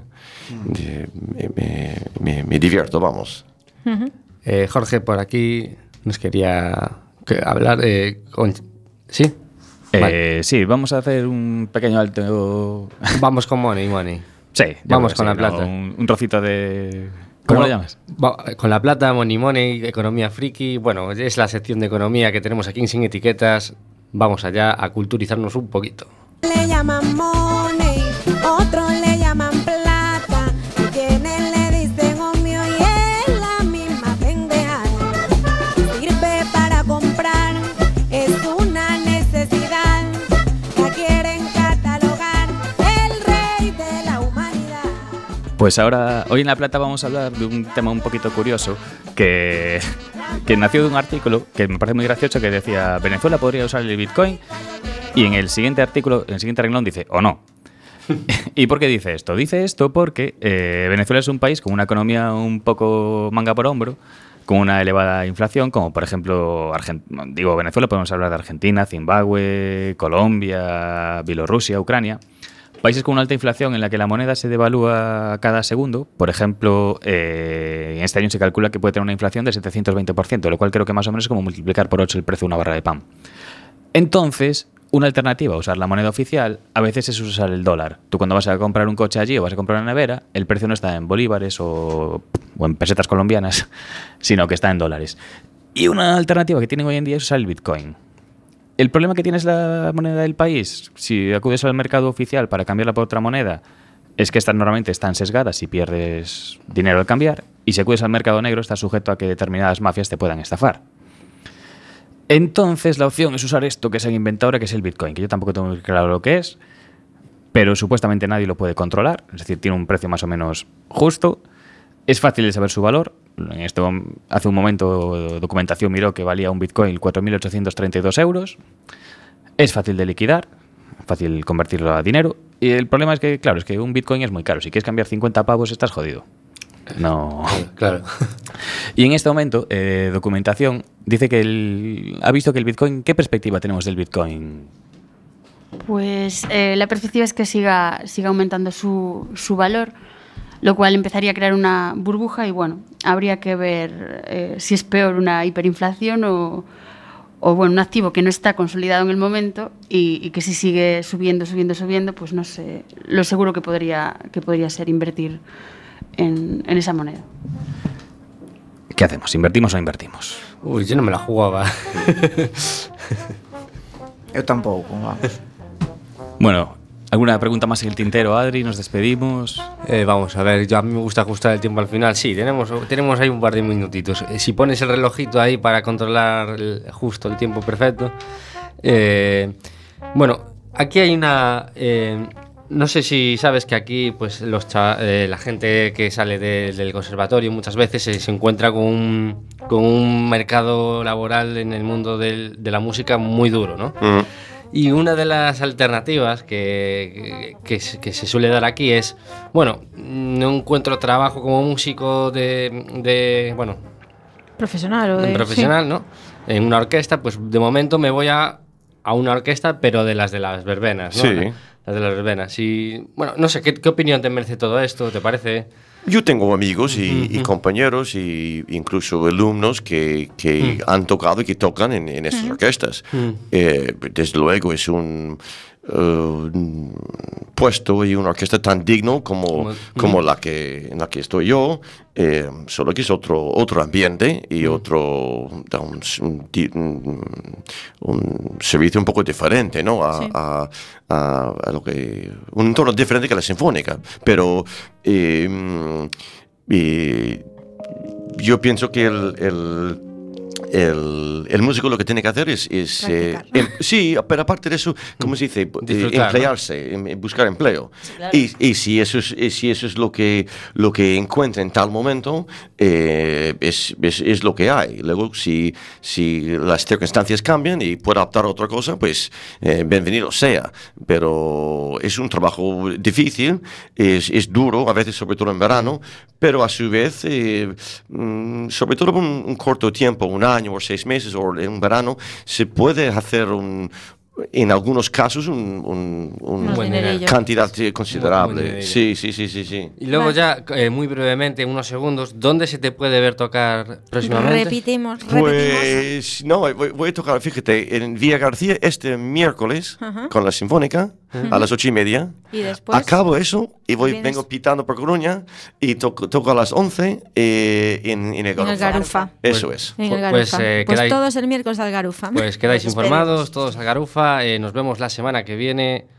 me divierto, vamos. Jorge, por aquí nos quería hablar ¿sí? Vale. Sí, vamos a hacer un pequeño alto. Vamos con Money. Sí, vamos con la plata. Un trocito de... ¿Cómo lo llamas? Con la plata, Money, economía friki. Bueno, es la sección de economía que tenemos aquí en Sin Etiquetas. Vamos allá a culturizarnos un poquito. Le llaman money, otros le llaman plata, quienes le dicen omio y es la misma pendeja. Sirve para comprar, es una necesidad, la quieren catalogar, el rey de la humanidad. Pues ahora, hoy en La Plata vamos a hablar de un tema un poquito curioso que nació de un artículo que me parece muy gracioso, que decía: Venezuela podría usar el Bitcoin. Y en el siguiente artículo, en el siguiente renglón dice: o no. ¿Y por qué dice esto? Dice esto porque Venezuela es un país con una economía un poco manga por hombro, con una elevada inflación, como por ejemplo, Venezuela, podemos hablar de Argentina, Zimbabue, Colombia, Bielorrusia, Ucrania. Países con una alta inflación en la que la moneda se devalúa cada segundo. Por ejemplo, en este año se calcula que puede tener una inflación de 720%, lo cual creo que más o menos es como multiplicar por 8 el precio de una barra de pan. Entonces, una alternativa a usar la moneda oficial a veces es usar el dólar. Tú cuando vas a comprar un coche allí o vas a comprar una nevera, el precio no está en bolívares o en pesetas colombianas, sino que está en dólares. Y una alternativa que tienen hoy en día es usar el Bitcoin. El problema que tiene la moneda del país, si acudes al mercado oficial para cambiarla por otra moneda, es que estas normalmente están sesgadas y pierdes dinero al cambiar, y si acudes al mercado negro estás sujeto a que determinadas mafias te puedan estafar. Entonces la opción es usar esto que se han inventado ahora, que es el Bitcoin, que yo tampoco tengo muy claro lo que es, pero supuestamente nadie lo puede controlar, es decir, tiene un precio más o menos justo, es fácil de saber su valor. Hace un momento Documentación miró que valía un Bitcoin 4.832 euros, es fácil de liquidar, fácil convertirlo a dinero, y el problema es que, claro, es que un Bitcoin es muy caro, si quieres cambiar 50 pavos estás jodido. No. Claro. Y en este momento, Documentación dice que ha visto que el Bitcoin... ¿Qué perspectiva tenemos del Bitcoin? Pues la perspectiva es que siga aumentando su valor, lo cual empezaría a crear una burbuja y bueno, habría que ver si es peor una hiperinflación o bueno, un activo que no está consolidado en el momento y que si sigue subiendo, pues no sé, lo seguro que podría ser invertir en esa moneda. ¿Qué hacemos? ¿Invertimos o no invertimos? Uy, yo no me la jugaba. Yo tampoco, vamos. Bueno, ¿alguna pregunta más en el tintero, Adri? ¿Nos despedimos? Vamos a ver, a mí me gusta ajustar el tiempo al final. Sí, tenemos ahí un par de minutitos. Si pones el relojito ahí para controlar justo el tiempo perfecto. Bueno, aquí hay una... no sé si sabes que aquí pues la gente que sale del conservatorio muchas veces se encuentra con un mercado laboral en el mundo de la música muy duro, ¿no? Uh-huh. Y una de las alternativas que se suele dar aquí es, bueno, no encuentro trabajo como músico bueno, profesional, sí, ¿no? En una orquesta, pues de momento me voy a una orquesta, pero de las verbenas, ¿no? Sí. Las de las verbenas. Y bueno, no sé, ¿qué opinión te merece todo esto? ¿Te parece? Yo tengo amigos y compañeros e incluso alumnos que han tocado y que tocan en estas orquestas. Desde luego es un puesto y una orquesta tan digno como en la que estoy yo, solo que es otro ambiente y otro un servicio un poco diferente, ¿no? A lo que un entorno diferente que la sinfónica, pero yo pienso que el músico lo que tiene que hacer es sí, pero aparte de eso, ¿cómo se dice? Emplearse, buscar empleo. Sí, claro. Y si eso es lo que encuentra en tal momento, es lo que hay. Luego, si las circunstancias cambian y puede adaptar a otra cosa, pues bienvenido sea. Pero es un trabajo difícil, es duro, a veces sobre todo en verano, pero a su vez, sobre todo por un corto tiempo, un año o 6 meses o en un verano, se puede hacer en algunos casos una cantidad considerable. Sí. Y luego ya, muy brevemente, en unos segundos, ¿dónde se te puede ver tocar próximamente? Repetimos. Pues no, voy a tocar, fíjate, en Villa García este miércoles con la Sinfónica a las 8:30. Y después acabo eso y vengo pitando por Coruña y toco a las 11 en el Garufa. Eso es. En el Garufa. Pues todos el miércoles al Garufa. Pues quedáis informados, todos al Garufa. Nos vemos la semana que viene.